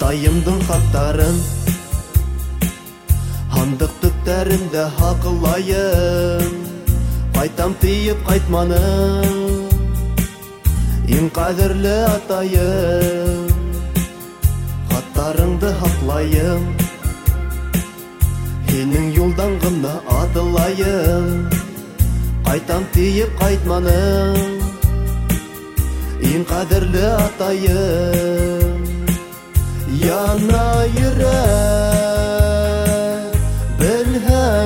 Атайымдың хаттарын хандық төптәрендә хакылайым. Кайтам тиеп кайтманым, иң кадерле атайым. Хаттарыңды хаклайым, синең юлдан гына атылайым. Кайтам тиеп кайтманым, иң кадерле атайым. Яна йөрәк, белһәң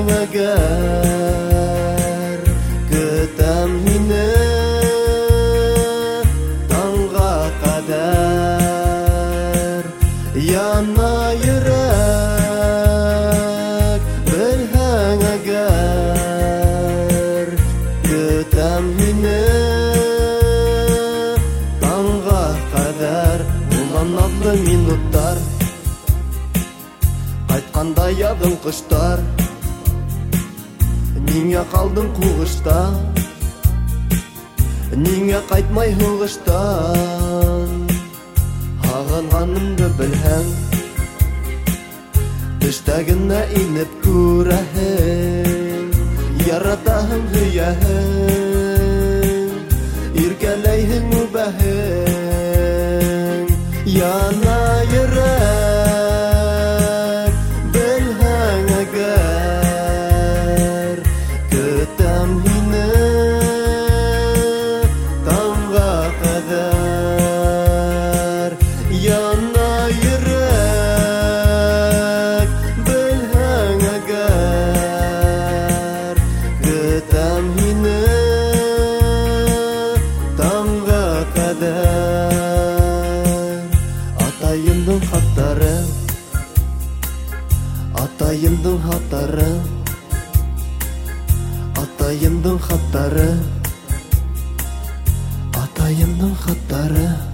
әгәр, көтәм мине таңга кадәр. Яна йөрәк, белһәң әгәр, көтәм мине таңга кадәр. Улан адлы минуттар, кайтканда ядың кыштар. Нигә калдың кугышта, нигә кайтмай һугыштан? Һагынганымды белһәң, төштәгенә инеп күрәһең. Яратаһың һөяһең, иркәләйһең үбәһең. Яна йөрәк, белһәң әгәр, көтәм һине таңга кадәр. Яна йөрәк, белһәң әгәр, көтәм һине таңга кадәр. Атайымдың хаттары, атайымдың хаттары, атайымдың хаттары, атайымдың хаттары.